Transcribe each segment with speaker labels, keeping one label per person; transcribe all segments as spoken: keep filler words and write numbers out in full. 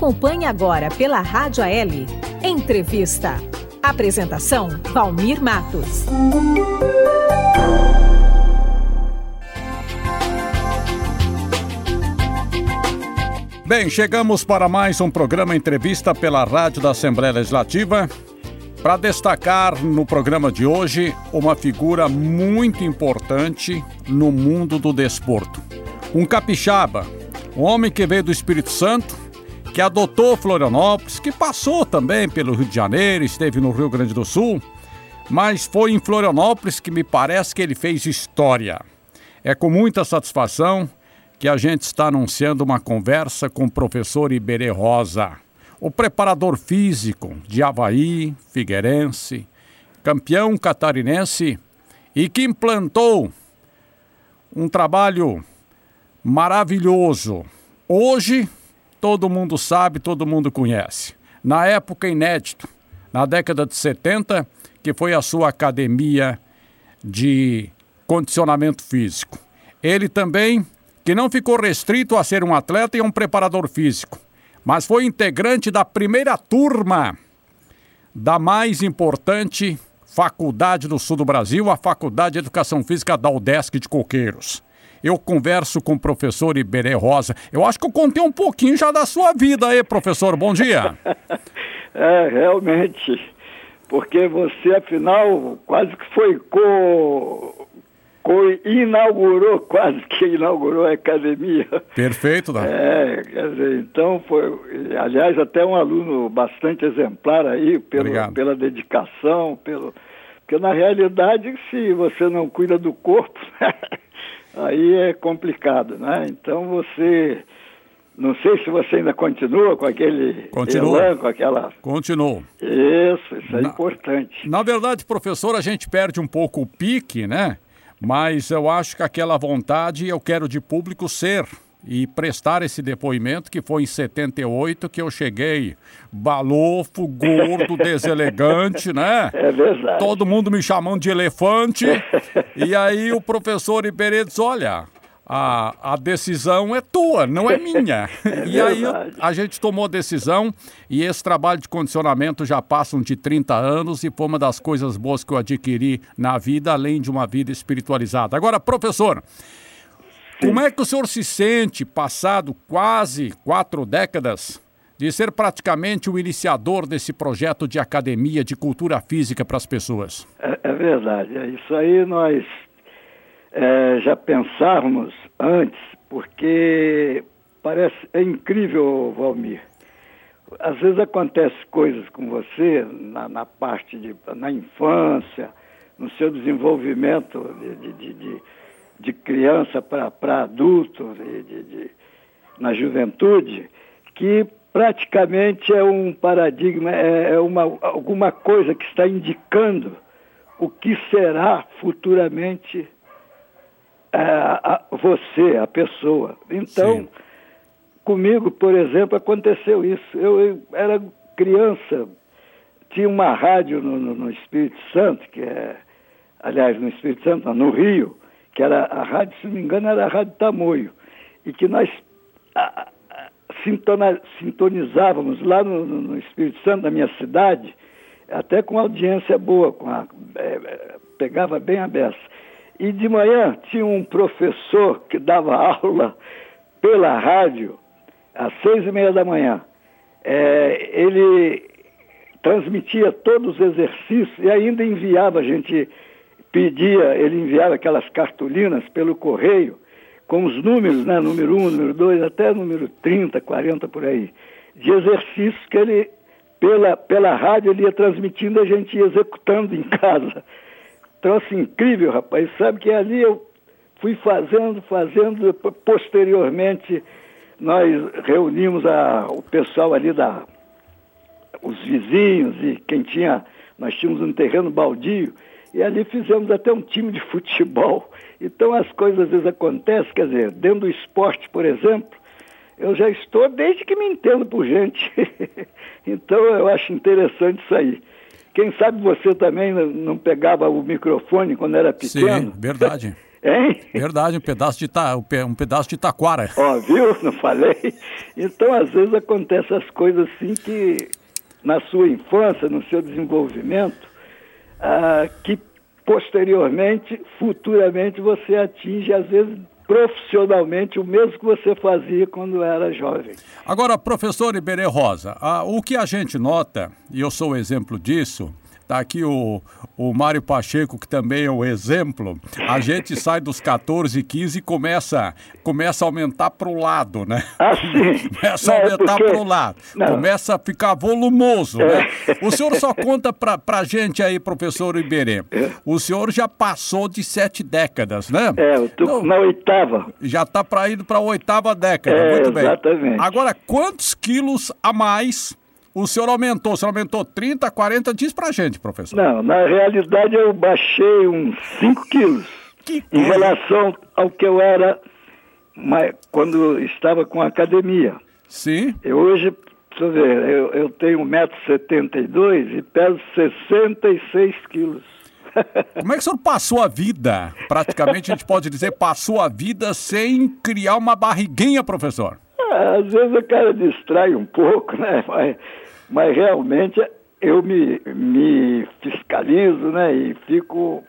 Speaker 1: Acompanhe agora pela Rádio A L. Entrevista. Apresentação, Valmir Matos.
Speaker 2: Bem, chegamos para mais um programa Entrevista pela Rádio da Assembleia Legislativa. Para destacar no programa de hoje uma figura muito importante no mundo do desporto. Um capixaba, um homem que veio do Espírito Santo, que adotou Florianópolis, que passou também pelo Rio de Janeiro, esteve no Rio Grande do Sul, mas foi em Florianópolis que me parece que ele fez história. É com muita satisfação que a gente está anunciando uma conversa com o professor Iberê Rosa, o preparador físico de Avaí, Figueirense, campeão catarinense e que implantou um trabalho maravilhoso. Hoje, todo mundo sabe, todo mundo conhece. Na época inédito, na década de setenta, que foi a sua academia de condicionamento físico. Ele também, que não ficou restrito a ser um atleta e um preparador físico, mas foi integrante da primeira turma da mais importante faculdade do sul do Brasil, a Faculdade de Educação Física da UDESC de Coqueiros. Eu converso com o professor Iberê Rosa. Eu acho que eu contei um pouquinho já da sua vida aí, professor. Bom dia.
Speaker 3: É, realmente, porque você, afinal, quase que foi co... co-inaugurou, quase que inaugurou a academia.
Speaker 2: Perfeito, né?
Speaker 3: É, quer dizer, então foi, aliás, até um aluno bastante exemplar aí, pelo, pela dedicação, pelo... porque na realidade, se você não cuida do corpo, aí é complicado, né? Então você, não sei se você ainda continua com aquele
Speaker 2: continua.
Speaker 3: elan, com aquela...
Speaker 2: Continuo.
Speaker 3: Isso, isso é
Speaker 2: na,
Speaker 3: importante.
Speaker 2: Na verdade, professor, a gente perde um pouco o pique, né? Mas eu acho que aquela vontade eu quero de público ser e prestar esse depoimento, que foi em setenta e oito que eu cheguei balofo, gordo, deselegante, né?
Speaker 3: É verdade.
Speaker 2: Todo mundo me chamando de elefante. E aí o professor Iberê diz, olha, a, a decisão é tua, não é minha.
Speaker 3: É
Speaker 2: e aí a gente tomou a decisão e esse trabalho de condicionamento já passam de trinta anos e foi uma das coisas boas que eu adquiri na vida, além de uma vida espiritualizada. Agora, professor, como é que o senhor se sente, passado quase quatro décadas, de ser praticamente o iniciador desse projeto de academia de cultura física para as pessoas?
Speaker 3: É, é verdade. É isso aí nós é, já pensávamos antes, porque parece é incrível, Valmir. Às vezes acontece coisas com você na, na parte de na infância, no seu desenvolvimento de, de, de, de de criança para adulto, de, de, de, na juventude, que praticamente é um paradigma, é, é uma, alguma coisa que está indicando o que será futuramente é, a, você, a pessoa. Então, sim, comigo, por exemplo, aconteceu isso. Eu, eu era criança, tinha uma rádio no, no, no Espírito Santo, que é, aliás, no Espírito Santo, não, no Rio, que era a rádio, se não me engano, era a Rádio Tamoio, e que nós a, a, sintona, sintonizávamos lá no, no, no Espírito Santo, na minha cidade, até com audiência boa, com a, é, pegava bem a beça. E de manhã tinha um professor que dava aula pela rádio, às seis e meia da manhã. É, ele transmitia todos os exercícios e ainda enviava a gente... pedia, ele enviava aquelas cartolinas pelo correio, com os números, né, número um, número dois, até número trinta, quarenta, por aí, de exercícios que ele, pela, pela rádio, ele ia transmitindo, a gente ia executando em casa. Então, assim, incrível, rapaz. Sabe que ali eu fui fazendo, fazendo, posteriormente nós reunimos a, o pessoal ali, da, os vizinhos e quem tinha, nós tínhamos um terreno baldio, e ali fizemos até um time de futebol. Então as coisas às vezes acontecem, quer dizer, dentro do esporte, por exemplo, eu já estou desde que me entendo por gente. Então eu acho interessante isso aí. Quem sabe você também não pegava o microfone quando era pequeno?
Speaker 2: Sim, verdade.
Speaker 3: Hein?
Speaker 2: Verdade, um pedaço de, ta, um pedaço de taquara.
Speaker 3: Ó, viu? Não falei? Então, às vezes, acontecem essas coisas assim que, na sua infância, no seu desenvolvimento, ah, que posteriormente, futuramente, você atinge, às vezes, profissionalmente, o mesmo que você fazia quando era jovem.
Speaker 2: Agora, professor Iberê Rosa, ah, o que a gente nota, e eu sou o exemplo disso, está aqui o, o Mário Pacheco, que também é o exemplo, a gente sai dos catorze, quinze e começa, começa a aumentar para o lado, né?
Speaker 3: Ah, sim.
Speaker 2: Começa
Speaker 3: Não,
Speaker 2: a
Speaker 3: é
Speaker 2: aumentar
Speaker 3: porque...
Speaker 2: para o lado,
Speaker 3: Não.
Speaker 2: começa a ficar volumoso,
Speaker 3: É.
Speaker 2: né? O senhor só conta para a gente aí, professor Iberê,
Speaker 3: É.
Speaker 2: o senhor já passou de sete décadas, né?
Speaker 3: É, eu tô
Speaker 2: Então,
Speaker 3: na oitava.
Speaker 2: já está para ir para a oitava década,
Speaker 3: É,
Speaker 2: muito bem.
Speaker 3: exatamente.
Speaker 2: Agora, quantos quilos a mais o senhor aumentou? O senhor aumentou trinta, quarenta? Diz pra gente, professor.
Speaker 3: Não, na realidade eu baixei uns cinco quilos
Speaker 2: Que
Speaker 3: em
Speaker 2: coisa.
Speaker 3: relação ao que eu era mas, quando estava com a academia.
Speaker 2: Sim.
Speaker 3: Eu hoje, deixa eu ver, eu, eu tenho um metro e setenta e dois e peso sessenta e seis quilos.
Speaker 2: Como é que o senhor passou a vida? Praticamente a gente pode dizer, passou a vida sem criar uma barriguinha, professor.
Speaker 3: Ah, às vezes o cara distrai um pouco, né? Mas, mas realmente eu me, me fiscalizo, né? E fico...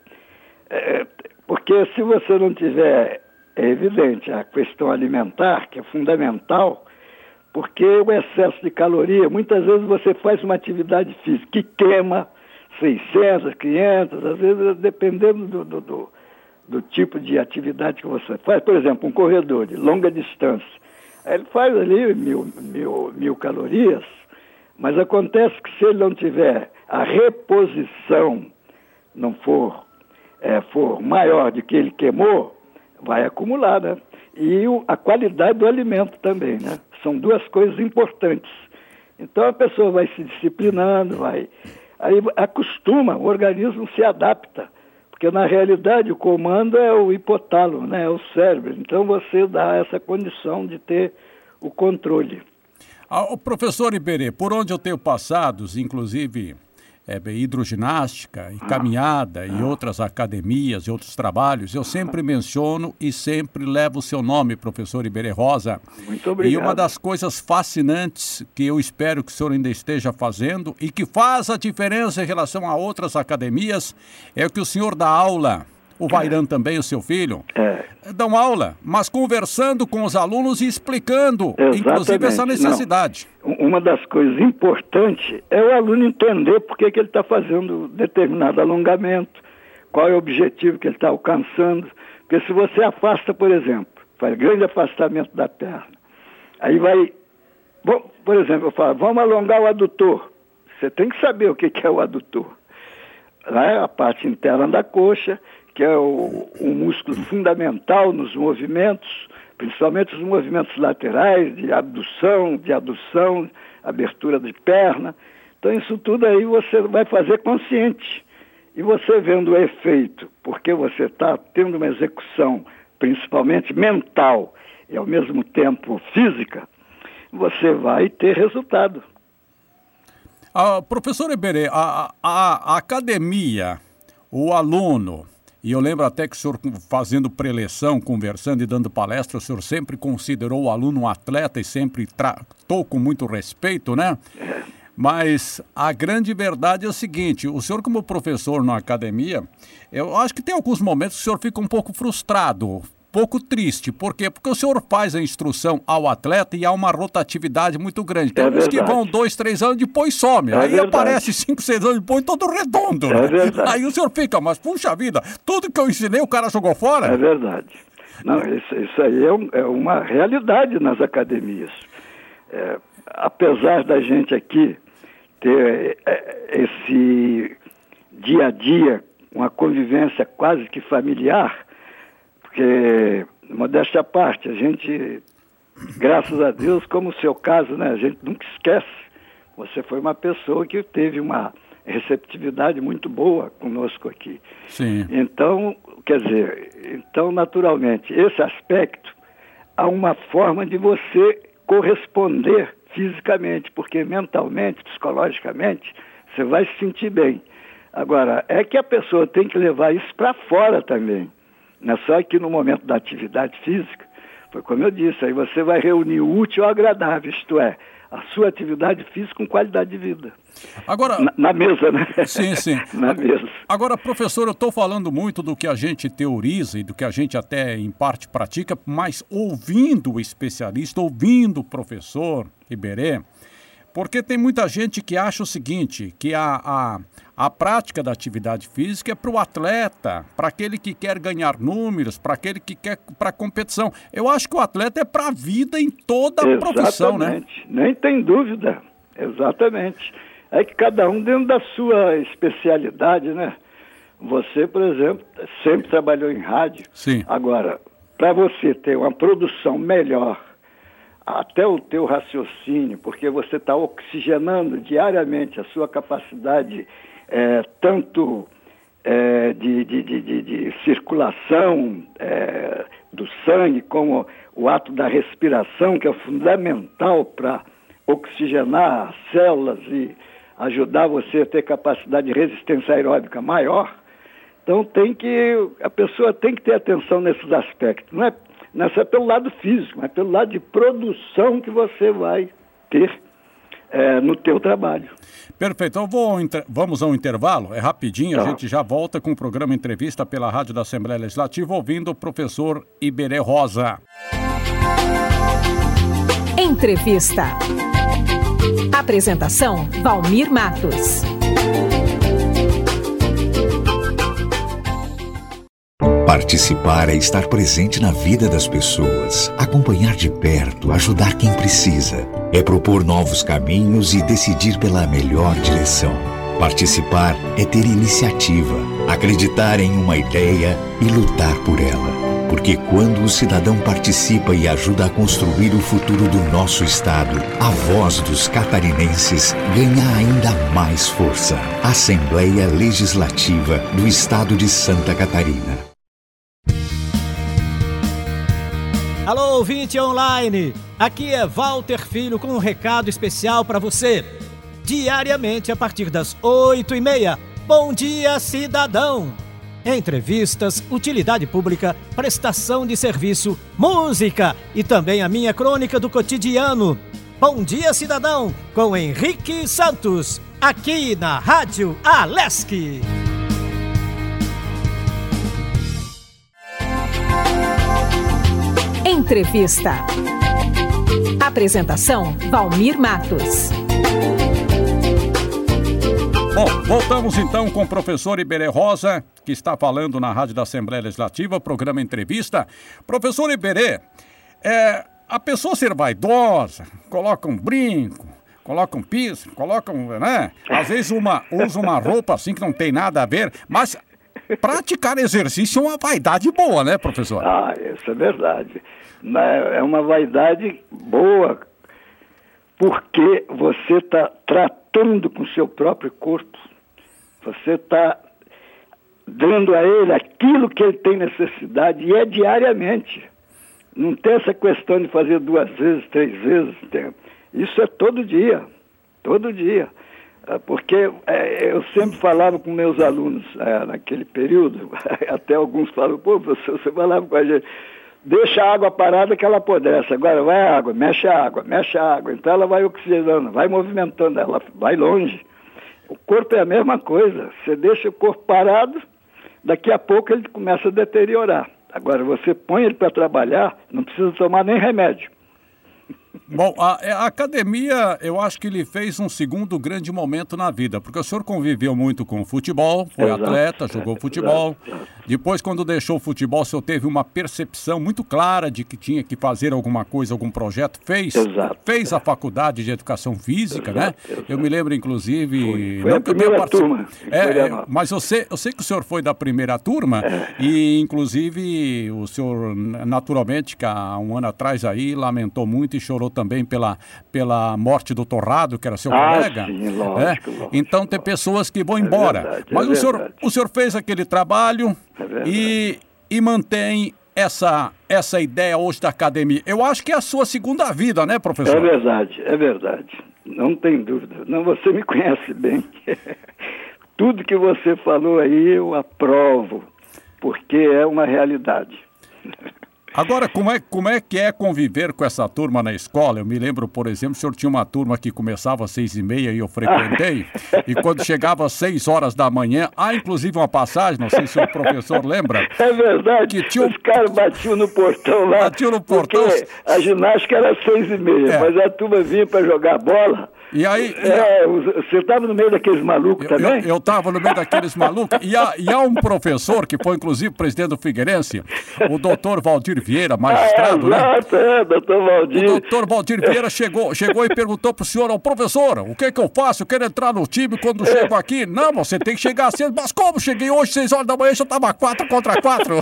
Speaker 3: É, porque se você não tiver, é evidente, a questão alimentar, que é fundamental, porque o excesso de caloria, muitas vezes você faz uma atividade física que queima seiscentas, quinhentas, às vezes dependendo do, do, do, do tipo de atividade que você faz. Por exemplo, um corredor de longa distância. Ele faz ali mil, mil, mil calorias, mas acontece que se ele não tiver a reposição, não for, é, for maior do que ele queimou, vai acumular, né? E o, a qualidade do alimento também, né? São duas coisas importantes. Então a pessoa vai se disciplinando, vai... Aí acostuma, o organismo se adapta. Porque, na realidade, o comando é o hipotálamo, né? É o cérebro. Então, você dá essa condição de ter o controle.
Speaker 2: Ah, o professor Iberê, por onde eu tenho passado, inclusive é, hidroginástica e caminhada ah. e outras academias e outros trabalhos, eu sempre menciono e sempre levo o seu nome, professor Iberê Rosa.
Speaker 3: Muito obrigado.
Speaker 2: E uma das coisas fascinantes que eu espero que o senhor ainda esteja fazendo e que faz a diferença em relação a outras academias é que o senhor dá aula. O Vairan também, o seu filho,
Speaker 3: é.
Speaker 2: dão aula, mas conversando com os alunos e explicando,
Speaker 3: Exatamente.
Speaker 2: inclusive, essa necessidade.
Speaker 3: Não. Uma das coisas importantes é o aluno entender por que, que ele está fazendo determinado alongamento, qual é o objetivo que ele está alcançando. Porque se você afasta, por exemplo, faz grande afastamento da perna, aí vai, bom, por exemplo, eu falo, vamos alongar o adutor. Você tem que saber o que, que é o adutor. Lá é a parte interna da coxa, que é o, um músculo fundamental nos movimentos, principalmente os movimentos laterais, de abdução, de adução, abertura de perna. Então, isso tudo aí você vai fazer consciente. E você vendo o efeito, porque você está tendo uma execução, principalmente mental, e ao mesmo tempo física, você vai ter resultado.
Speaker 2: Ah, professor Iberê, a, a, a academia, o aluno... E eu lembro até que o senhor, fazendo preleção, conversando e dando palestra, o senhor sempre considerou o aluno um atleta e sempre tratou com muito respeito, né? Mas a grande verdade é o seguinte, o senhor como professor na academia, eu acho que tem alguns momentos que o senhor fica um pouco frustrado, pouco triste. Por quê? Porque o senhor faz a instrução ao atleta e há uma rotatividade muito grande. Tem
Speaker 3: é
Speaker 2: uns
Speaker 3: verdade.
Speaker 2: que vão dois, três anos depois some.
Speaker 3: É
Speaker 2: aí
Speaker 3: verdade.
Speaker 2: aparece cinco, seis anos depois todo redondo.
Speaker 3: É
Speaker 2: né?
Speaker 3: verdade.
Speaker 2: Aí o senhor fica, mas puxa vida, tudo que eu ensinei o cara jogou fora?
Speaker 3: É verdade. Não, isso, isso aí é, um, é uma realidade nas academias. É, apesar da gente aqui ter é, esse dia a dia, uma convivência quase que familiar, porque, modéstia à parte, a gente, graças a Deus, como o seu caso, né, a gente nunca esquece. Você foi uma pessoa que teve uma receptividade muito boa conosco aqui.
Speaker 2: Sim.
Speaker 3: Então, quer dizer, então, naturalmente, esse aspecto, há uma forma de você corresponder fisicamente, porque mentalmente, psicologicamente, você vai se sentir bem. Agora, é que a pessoa tem que levar isso para fora também. Não é só que no momento da atividade física, foi como eu disse, aí você vai reunir o útil ao agradável, isto é, a sua atividade física com qualidade de vida.
Speaker 2: Agora,
Speaker 3: na, na mesa, né?
Speaker 2: Sim, sim.
Speaker 3: na mesa.
Speaker 2: Agora, professor, eu estou falando muito do que a gente teoriza e do que a gente até em parte pratica, mas ouvindo o especialista, ouvindo o professor Iberê, porque tem muita gente que acha o seguinte, que a, a, a prática da atividade física é para o atleta, para aquele que quer ganhar números, para aquele que quer para a competição. Eu acho que o atleta é para a vida em toda a profissão, né?
Speaker 3: Exatamente, nem tem dúvida, exatamente. É que cada um dentro da sua especialidade, né? Você, por exemplo, sempre trabalhou em rádio.
Speaker 2: Sim.
Speaker 3: Agora, para você ter uma produção melhor, até o teu raciocínio, porque você está oxigenando diariamente a sua capacidade, é, tanto é, de, de, de, de, de circulação é, do sangue, como o ato da respiração, que é fundamental para oxigenar as células e ajudar você a ter capacidade de resistência aeróbica maior. Então tem que, a pessoa tem que ter atenção nesses aspectos. Não é Não é só pelo lado físico, mas pelo lado de produção que você vai ter é, no teu trabalho.
Speaker 2: Perfeito. Eu vou, vamos ao intervalo, é rapidinho, tá. A gente já volta com o programa Entrevista pela Rádio da Assembleia Legislativa, ouvindo o professor Iberê Rosa.
Speaker 1: Entrevista. Apresentação, Valmir Matos.
Speaker 4: Participar é estar presente na vida das pessoas, acompanhar de perto, ajudar quem precisa. É propor novos caminhos e decidir pela melhor direção. Participar é ter iniciativa, acreditar em uma ideia e lutar por ela. Porque quando o cidadão participa e ajuda a construir o futuro do nosso Estado, a voz dos catarinenses ganha ainda mais força. Assembleia Legislativa do Estado de Santa Catarina.
Speaker 5: Alô, ouvinte online! Aqui é Walter Filho com um recado especial para você. Diariamente, a partir das oito e meia, Bom Dia Cidadão! Entrevistas, utilidade pública, prestação de serviço, música e também a minha crônica do cotidiano. Bom Dia Cidadão, com Henrique Santos, aqui na Rádio Alesc.
Speaker 1: Entrevista. Apresentação, Valmir Matos.
Speaker 2: Bom, voltamos então com o professor Iberê Rosa, que está falando na Rádio da Assembleia Legislativa, programa Entrevista. Professor Iberê, é, a pessoa ser vaidosa, coloca um brinco, coloca um piso, coloca um, né? Às vezes uma, usa uma roupa assim que não tem nada a ver, mas praticar exercício é uma vaidade boa, né, professor?
Speaker 3: Ah, isso é verdade. É uma vaidade boa, porque você está tratando com o seu próprio corpo. Você está dando a ele aquilo que ele tem necessidade, e é diariamente. Não tem essa questão de fazer duas vezes, três vezes. Isso é todo dia, todo dia. Porque é, eu sempre falava com meus alunos é, naquele período, até alguns falam, pô, professor, você falava com a gente, deixa a água parada que ela apodrece, agora vai a água, mexe a água, mexe a água, então ela vai oxigenando, vai movimentando, ela vai longe. O corpo é a mesma coisa, você deixa o corpo parado, daqui a pouco ele começa a deteriorar. Agora você põe ele para trabalhar, não precisa tomar nem remédio.
Speaker 2: Bom, a, a academia, eu acho que ele fez um segundo grande momento na vida, porque o senhor conviveu muito com o futebol, foi exato, atleta, jogou futebol. Exato, exato. Depois, quando deixou o futebol, o senhor teve uma percepção muito clara de que tinha que fazer alguma coisa, algum projeto. Fez, exato, fez a faculdade de educação física, exato, né? Exato. Eu me lembro, inclusive...
Speaker 3: Foi, foi não, a primeira particip... turma.
Speaker 2: É, mas eu sei, eu sei que o senhor foi da primeira turma é. E, inclusive, o senhor, naturalmente, que há um ano atrás aí, lamentou muito e chorou também pela, pela morte do Torrado, que era seu ah, colega.
Speaker 3: Sim, lógico,
Speaker 2: é?
Speaker 3: lógico,
Speaker 2: então tem pessoas que vão embora. É verdade, Mas é o, senhor, o senhor fez aquele trabalho é e, e mantém essa, essa ideia hoje da academia. Eu acho que é a sua segunda vida, né, professor?
Speaker 3: É verdade, é verdade. Não tem dúvida. Não, você me conhece bem. Tudo que você falou aí eu aprovo. porque é uma realidade.
Speaker 2: Agora, como é, como é que é conviver com essa turma na escola? Eu me lembro, por exemplo, o senhor tinha uma turma que começava às seis e meia e eu frequentei, e quando chegava às seis horas da manhã, há inclusive uma passagem, não sei se o professor lembra.
Speaker 3: É verdade, que tinha um... os caras batiam no portão lá,
Speaker 2: batiam no portão.
Speaker 3: A ginástica era às seis e meia, é. mas a turma vinha para jogar bola.
Speaker 2: E aí,
Speaker 3: é, você estava no meio daqueles malucos
Speaker 2: eu,
Speaker 3: também?
Speaker 2: Eu estava no meio daqueles malucos. E há, e há um professor, que foi inclusive presidente do Figueirense, o doutor Valdir Vieira, magistrado,
Speaker 3: ah, exato,
Speaker 2: né?
Speaker 3: É, doutor Valdir.
Speaker 2: O doutor Valdir Vieira chegou, chegou e perguntou para o senhor, ô professor, o que é que eu faço? Eu quero entrar no time quando chego aqui. Não, você tem que chegar cedo. Mas como? Cheguei hoje, seis horas da manhã, já estava quatro contra quatro.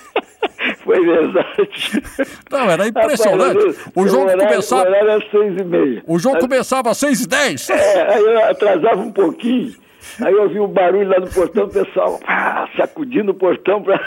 Speaker 3: Foi verdade.
Speaker 2: Não, era impressionante. O jogo
Speaker 3: horário,
Speaker 2: começava...
Speaker 3: O horário era seis e meia.
Speaker 2: O jogo começava às seis e dez.
Speaker 3: É, aí eu atrasava um pouquinho. Aí eu ouvi um barulho lá no portão, o pessoal ah, sacudindo o portão pra...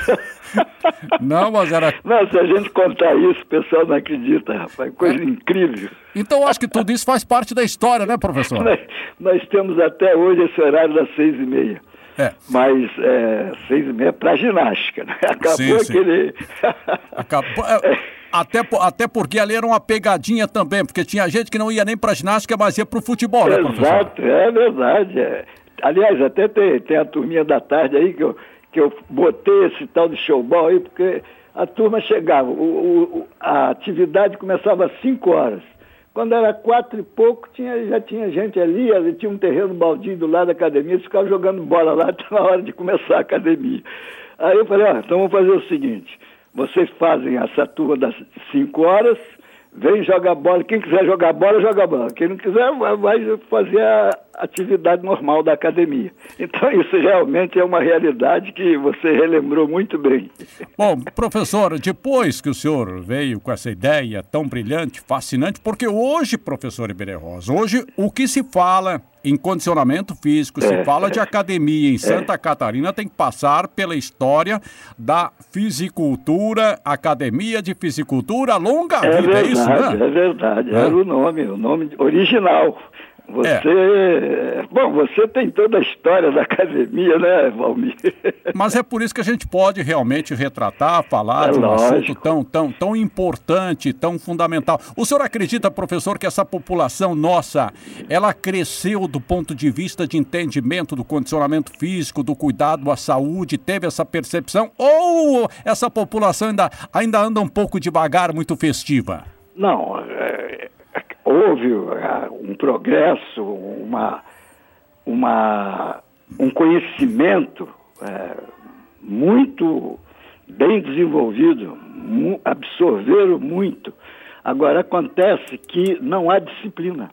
Speaker 2: Não, mas era...
Speaker 3: Não, se a gente contar isso, o pessoal não acredita, rapaz. Coisa é. incrível.
Speaker 2: Então eu acho que tudo isso faz parte da história, né, professor?
Speaker 3: nós, nós temos até hoje esse horário das seis e meia.
Speaker 2: É.
Speaker 3: Mas é, seis e meia para ginástica, né? Acabou sim, sim. aquele...
Speaker 2: Acabou... É. Até, até porque ali era uma pegadinha também, porque tinha gente que não ia nem para ginástica, mas ia para o futebol, né, professor?
Speaker 3: Exato, é verdade. É. Aliás, até tem, tem a turminha da tarde aí que eu, que eu botei esse tal de showball aí, porque a turma chegava, o, o, a atividade começava às cinco horas. Quando era quatro e pouco, tinha, já tinha gente ali, ali tinha um terreno baldio do lado da academia, eles ficavam jogando bola lá até na hora de começar a academia. Aí eu falei, ah, então vamos fazer o seguinte, vocês fazem essa turma das cinco horas, vem jogar bola, quem quiser jogar bola, joga bola, quem não quiser vai fazer a atividade normal da academia. Então isso realmente é uma realidade que você relembrou muito bem.
Speaker 2: Bom, professor, depois que o senhor veio com essa ideia tão brilhante, fascinante, porque hoje, professor Iberê Rosa, hoje o que se fala em condicionamento físico, se é, fala de academia em Santa é. Catarina, tem que passar pela história da fisicultura, academia de fisicultura, longa
Speaker 3: é
Speaker 2: vida,
Speaker 3: verdade,
Speaker 2: é isso, né?
Speaker 3: É verdade, era é. o nome, o nome original. Você, é. bom, você tem toda a história da academia, né, Valmir?
Speaker 2: Mas é por isso que a gente pode realmente retratar, falar
Speaker 3: é
Speaker 2: de um
Speaker 3: lógico.
Speaker 2: assunto tão, tão, tão importante, tão fundamental. O senhor acredita, professor, que essa população nossa, ela cresceu do ponto de vista de entendimento do condicionamento físico, do cuidado à saúde, teve essa percepção? Ou essa população ainda, ainda anda um pouco devagar, muito festiva?
Speaker 3: Não, é... houve um progresso, uma, uma, um conhecimento é, muito bem desenvolvido, mu- absorveram muito. Agora, acontece que não há disciplina.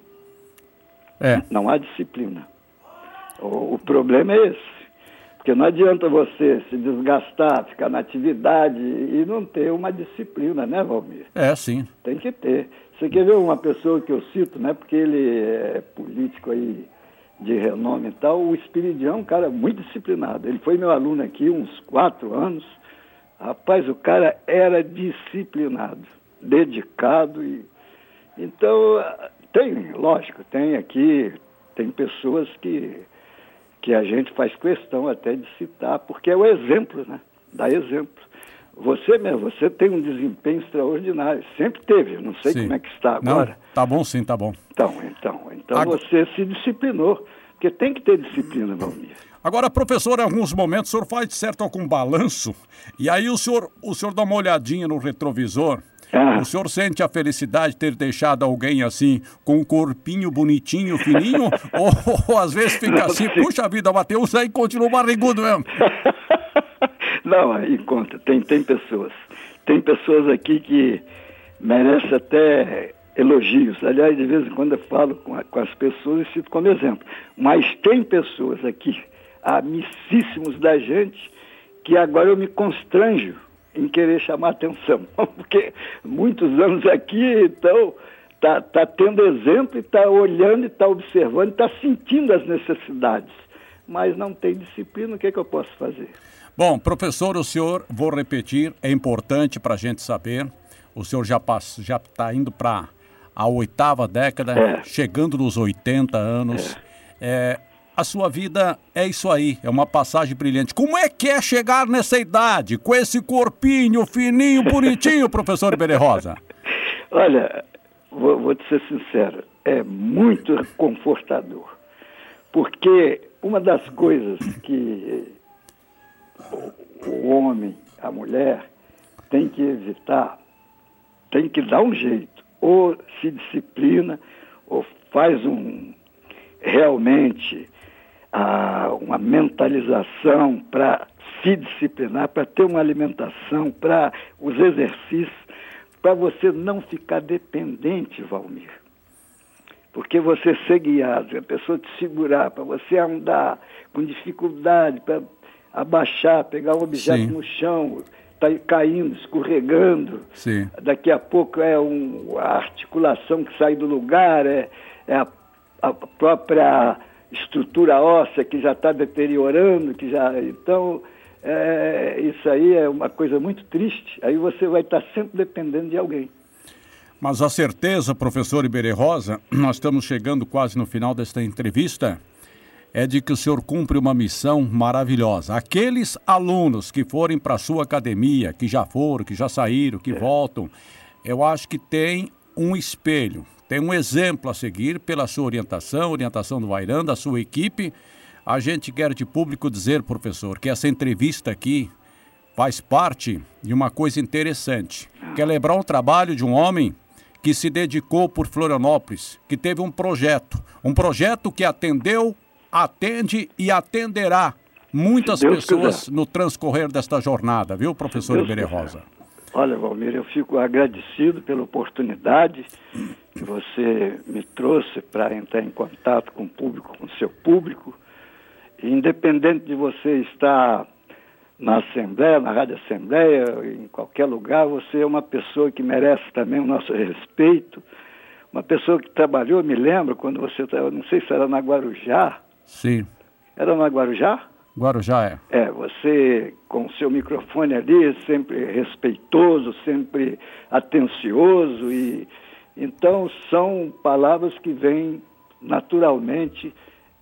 Speaker 2: É.
Speaker 3: Não há disciplina. O, o problema é esse. Porque não adianta você se desgastar, ficar na atividade e não ter uma disciplina, né, Valmir?
Speaker 2: É, sim.
Speaker 3: Tem que ter. Você quer ver uma pessoa que eu cito, né, porque ele é político aí de renome e tal, o Espiridião é um cara muito disciplinado. Ele foi meu aluno aqui uns quatro anos. Rapaz, o cara era disciplinado, dedicado. E... Então, tem, lógico, tem aqui, tem pessoas que, que a gente faz questão até de citar, porque é o exemplo, né? Dá exemplo. Você mesmo, você tem um desempenho extraordinário. Sempre teve, não sei sim. como é que está agora.
Speaker 2: Não, tá bom sim, tá bom.
Speaker 3: Então, então, então Ag... você se disciplinou, porque tem que ter disciplina, Valmir.
Speaker 2: Agora, professor, em alguns momentos o senhor faz, de certo, algum balanço, e aí o senhor, o senhor dá uma olhadinha no retrovisor, ah. o senhor sente a felicidade de ter deixado alguém assim, com um corpinho bonitinho, fininho, ou, ou às vezes fica não, assim, sim. puxa vida, Matheus, aí continua barrigudo mesmo.
Speaker 3: Não, aí conta, tem, tem pessoas, tem pessoas aqui que merecem até elogios. Aliás, de vez em quando eu falo com, a, com as pessoas e cito como exemplo. Mas tem pessoas aqui, amicíssimos da gente, que agora eu me constranjo em querer chamar atenção. Porque muitos anos aqui, então, tá, tá tendo exemplo e está olhando e está observando, está sentindo as necessidades. Mas não tem disciplina, o que é que eu posso fazer?
Speaker 2: Bom, professor, o senhor, vou repetir, é importante para a gente saber, o senhor já está já tá indo para a oitava década, é. chegando nos oitenta anos, é. É, a sua vida é isso aí, é uma passagem brilhante. Como é que é chegar nessa idade, com esse corpinho fininho, bonitinho, professor Iberê Rosa?
Speaker 3: Olha, vou, vou te ser sincero, é muito confortador, porque uma das coisas que o, o homem, a mulher, tem que evitar, tem que dar um jeito, ou se disciplina, ou faz um, realmente ah, uma mentalização para se disciplinar, para ter uma alimentação, para os exercícios, para você não ficar dependente, Valmir. Porque você ser guiado, a pessoa te segurar, para você andar com dificuldade, para abaixar, pegar um objeto Sim. no chão, tá caindo, escorregando.
Speaker 2: Sim.
Speaker 3: Daqui a pouco é um, a articulação que sai do lugar, é, é a, a própria estrutura óssea que já está deteriorando, que já. Então, é, isso aí é uma coisa muito triste. Aí você vai estar sempre dependendo de alguém.
Speaker 2: Mas a certeza, professor Iberê Rosa, nós estamos chegando quase no final desta entrevista, é de que o senhor cumpre uma missão maravilhosa. Aqueles alunos que forem para a sua academia, que já foram, que já saíram, que é. voltam, eu acho que tem um espelho, tem um exemplo a seguir pela sua orientação, orientação do Vairão, da sua equipe. A gente quer de público dizer, professor, que essa entrevista aqui faz parte de uma coisa interessante, que é lembrar um trabalho de um homem que se dedicou por Florianópolis, que teve um projeto, um projeto que atendeu, atende e atenderá muitas pessoas quiser. no transcorrer desta jornada, viu, professor Iberê Rosa?
Speaker 3: Olha, Valmir, eu fico agradecido pela oportunidade que você me trouxe para entrar em contato com o público, com o seu público. E, independente de você estar na Assembleia, na Rádio Assembleia, em qualquer lugar, você é uma pessoa que merece também o nosso respeito. Uma pessoa que trabalhou, me lembro, quando você estava, não sei se era na Guarujá.
Speaker 2: Sim.
Speaker 3: Era na Guarujá?
Speaker 2: Guarujá, é.
Speaker 3: É, você com o seu microfone ali, sempre respeitoso, sempre atencioso. E então são palavras que vêm naturalmente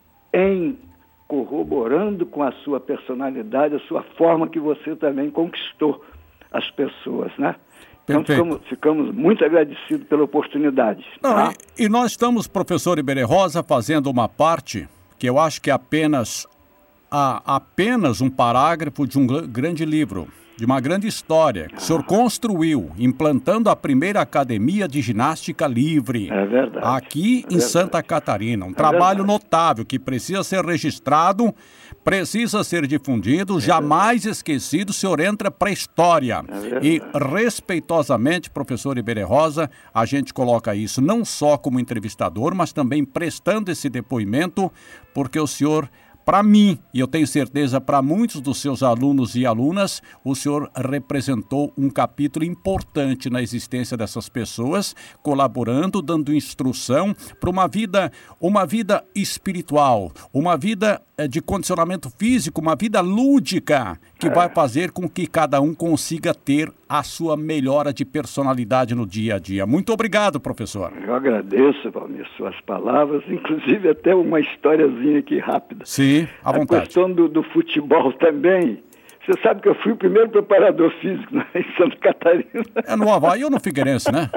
Speaker 3: em corroborando com a sua personalidade, a sua forma que você também conquistou as pessoas, né? Então ficamos, ficamos muito agradecidos pela oportunidade.
Speaker 2: Não,
Speaker 3: tá?
Speaker 2: e, e nós estamos, professor Iberê Rosa, fazendo uma parte que eu acho que é apenas, a, apenas um parágrafo de um grande livro, de uma grande história, que o senhor construiu, implantando a primeira academia de ginástica livre.
Speaker 3: É verdade.
Speaker 2: Aqui
Speaker 3: é
Speaker 2: em
Speaker 3: verdade.
Speaker 2: Santa Catarina. Um
Speaker 3: é
Speaker 2: trabalho
Speaker 3: verdade.
Speaker 2: notável que precisa ser registrado, precisa ser difundido, é jamais verdade. esquecido. O senhor entra para a história.
Speaker 3: É
Speaker 2: e, respeitosamente, professor Iberê Rosa, a gente coloca isso não só como entrevistador, mas também prestando esse depoimento, porque o senhor... Para mim, e eu tenho certeza para muitos dos seus alunos e alunas, o senhor representou um capítulo importante na existência dessas pessoas, colaborando, dando instrução para uma vida, uma vida espiritual, uma vida de condicionamento físico, uma vida lúdica, que vai fazer com que cada um consiga ter a sua melhora de personalidade no dia a dia. Muito obrigado, professor.
Speaker 3: Eu agradeço, Valmir, suas palavras, inclusive até uma historiazinha aqui rápida.
Speaker 2: Sim, à vontade.
Speaker 3: A questão do, do futebol também. Você sabe que eu fui o primeiro preparador físico né, em Santa Catarina.
Speaker 2: É no Avaí ou no Figueirense, né?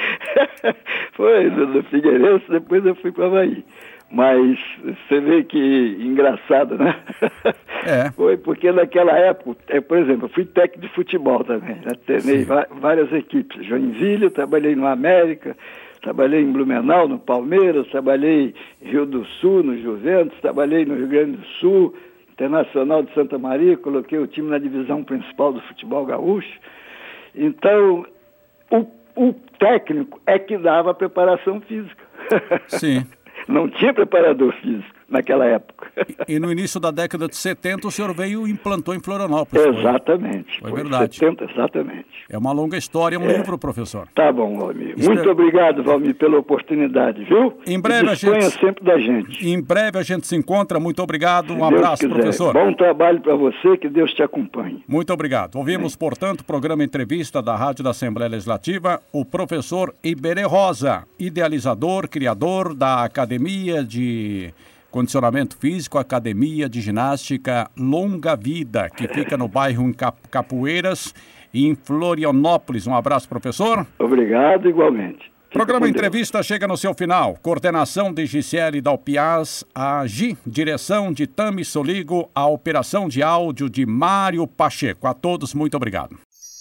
Speaker 3: Foi no, no Figueirense, depois eu fui para o Avaí. Mas você vê que engraçado, né?
Speaker 2: É.
Speaker 3: Foi porque naquela época, é, por exemplo, eu fui técnico de futebol também. Já treinei várias equipes. Joinville, eu trabalhei no América, trabalhei em Blumenau, no Palmeiras, trabalhei em Rio do Sul, no Juventus, trabalhei no Rio Grande do Sul, Internacional de Santa Maria, coloquei o time na divisão principal do futebol gaúcho. Então, o, o técnico é que dava a preparação física.
Speaker 2: Sim.
Speaker 3: Não tinha preparador físico naquela época.
Speaker 2: E, e no início da década de setenta o senhor veio e implantou em Florianópolis.
Speaker 3: Exatamente.
Speaker 2: Foi, foi verdade.
Speaker 3: setenta, exatamente.
Speaker 2: É uma longa história, é um é. livro, professor.
Speaker 3: Tá bom, Valmir.
Speaker 2: Espero...
Speaker 3: Muito obrigado, Valmir, pela oportunidade, viu?
Speaker 2: Em breve a gente...
Speaker 3: sempre da gente.
Speaker 2: Em breve a gente se encontra. Muito obrigado. Um
Speaker 3: Se
Speaker 2: abraço,
Speaker 3: Deus quiser.
Speaker 2: Professor.
Speaker 3: Bom trabalho para você, que Deus te acompanhe.
Speaker 2: Muito obrigado. Ouvimos, é. portanto, o programa Entrevista da Rádio da Assembleia Legislativa, o professor Iberê Rosa, idealizador, criador da Academia de condicionamento físico, academia de ginástica Longa Vida, que fica no bairro Capoeiras, em Florianópolis. Um abraço, professor.
Speaker 3: Obrigado, igualmente.
Speaker 2: Programa Entrevista chega no seu final. Coordenação de Gisele Dalpiaz, a Gi, direção de Tami Soligo, a operação de áudio de Mário Pacheco. A todos, muito obrigado.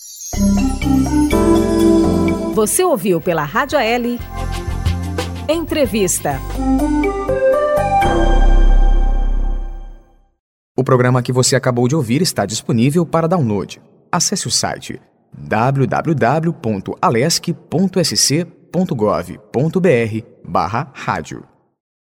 Speaker 1: Você ouviu pela Rádio L Entrevista.
Speaker 6: O programa que você acabou de ouvir está disponível para download. Acesse o site w w w ponto alesc ponto s c ponto gov ponto b r barra rádio.